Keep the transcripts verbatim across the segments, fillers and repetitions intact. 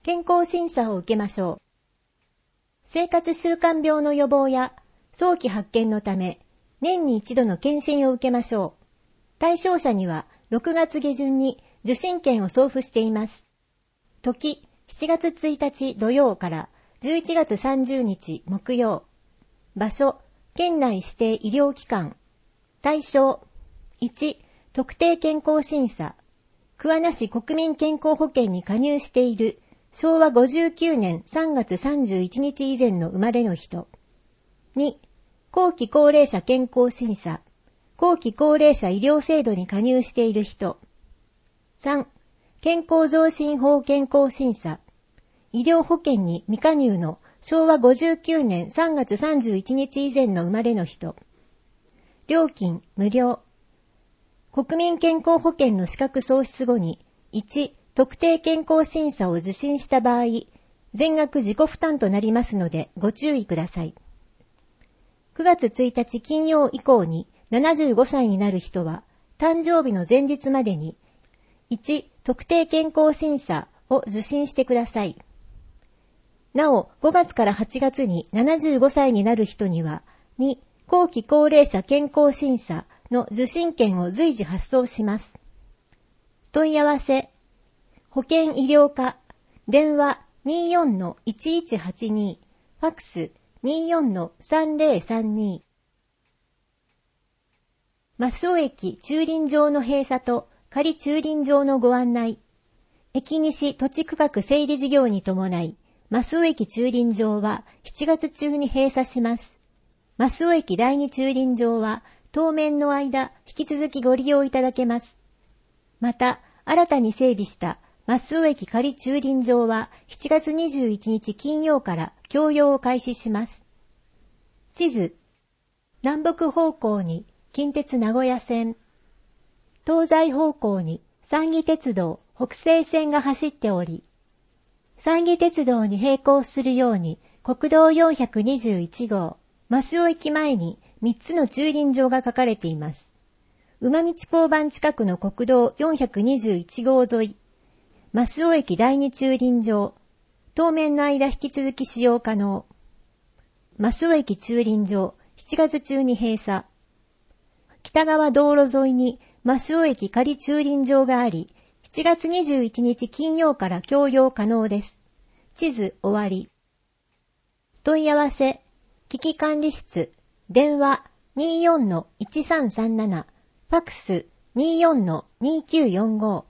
健康審査を受けましょう。生活習慣病の予防や早期発見のため、年に一度の検診を受けましょう。対象者にはろくがつ下旬に受診券を送付しています。時、しちがつついたち土曜からじゅういちがつさんじゅうにち木曜。場所、県内指定医療機関。対象、いち、特定健康審査。桑名市国民健康保険に加入しているしょうわごじゅうきゅうねんさんがつさんじゅういちにち以前の生まれの人。に、後期高齢者健康審査。後期高齢者医療制度に加入している人。さん、健康増進法健康審査。医療保険に未加入のしょうわごじゅうきゅうねんさんがつさんじゅういちにち以前の生まれの人。料金無料。国民健康保険の資格喪失後にいち、特定健康審査を受診した場合、全額自己負担となりますのでご注意ください。くがつついたち金曜以降にななじゅうごさいになる人は、誕生日の前日までにいち、特定健康審査を受診してください。なお、ごがつからはちがつにななじゅうごさいになる人には、に、後期高齢者健康審査の受診券を随時発送します。問い合わせ、保険医療課、電話 にじゅうよんのいちいちはちに、ファックス にじゅうよんのさんぜろさんに。増尾駅駐輪場の閉鎖と仮駐輪場のご案内。駅西土地区画整理事業に伴い、増尾駅駐輪場はしちがつ中に閉鎖します。増尾駅第二駐輪場は当面の間引き続きご利用いただけます。また、新たに整備した増尾駅仮駐輪場はしちがつにじゅういちにち金曜から供用を開始します。地図。南北方向に近鉄名古屋線。東西方向に山義鉄道北西線が走っており、山義鉄道に並行するように国道よんひゃくにじゅういちごう、増尾駅前にみっつの駐輪場が書かれています。馬道交番近くの国道よんひゃくにじゅういちごう沿い、増尾駅第二駐輪場、当面の間引き続き使用可能。増尾駅駐輪場、しちがつ中に閉鎖。北側道路沿いに増尾駅仮駐輪場があり、しちがつにじゅういちにち金曜から供用可能です。地図終わり。問い合わせ、危機管理室、電話 にじゅうよんのいちさんさんなな、ファックス にじゅうよんのにきゅうよんご。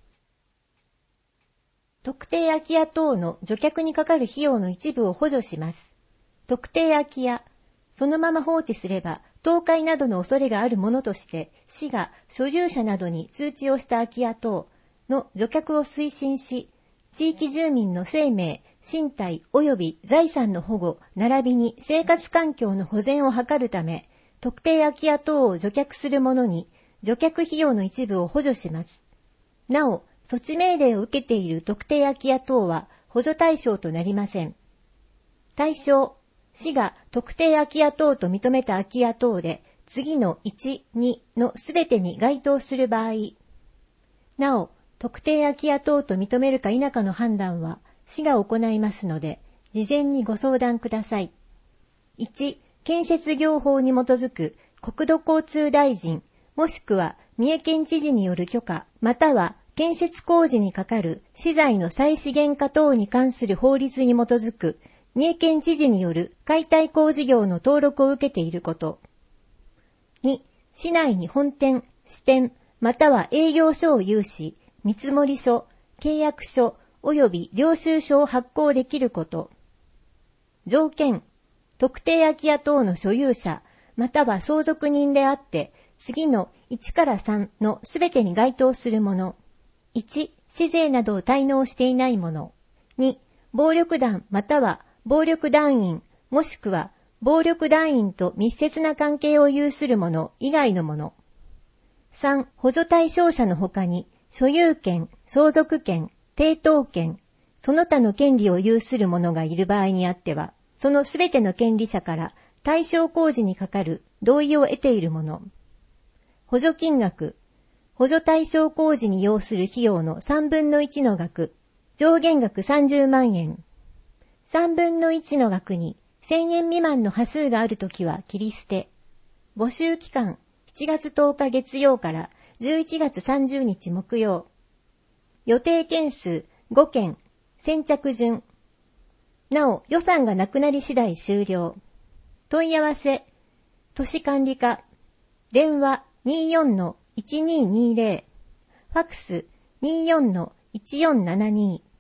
特定空き家等の除却にかかる費用の一部を補助します。特定空き家、そのまま放置すれば倒壊などの恐れがあるものとして市が所有者などに通知をした空き家等の除却を推進し、地域住民の生命、身体及び財産の保護並びに生活環境の保全を図るため、特定空き家等を除却する者に除却費用の一部を補助します。なお、措置命令を受けている特定空き家等は補助対象となりません。対象、市が特定空き家等と認めた空き家等で次のいち、にのすべてに該当する場合、なお、特定空き家等と認めるか否かの判断は市が行いますので、事前にご相談ください。いち、建設業法に基づく国土交通大臣もしくは三重県知事による許可または建設工事にかかる資材の再資源化等に関する法律に基づく三重県知事による解体工事業の登録を受けていること。に、市内に本店、支店、または営業所を有し、見積書、契約書及び領収書を発行できること。条件、特定空き家等の所有者、または相続人であって、次のいちからさんのすべてに該当するもの。いち、市税などを滞納していないもの。に、暴力団または暴力団員もしくは暴力団員と密接な関係を有する者以外のもの。さん、補助対象者の他に所有権、相続権、抵当権、その他の権利を有する者がいる場合にあっては、そのすべての権利者から対象工事にかかる同意を得ている者。補助金額、補助対象工事に要する費用のさんぶんのいちの額、 上限額さんじゅうまんえん。さんぶんのいちの額にせんえん未満の端数があるときは切り捨て。募集期間しちがつとおか月曜からじゅういちがつさんじゅうにち木曜。予定件数ごけん。先着順。なお予算がなくなり次第終了。問い合わせ。都市管理課。電話 にじゅうよんのいちにーにーぜろ。ファクス にじゅうよんのいちよんななに。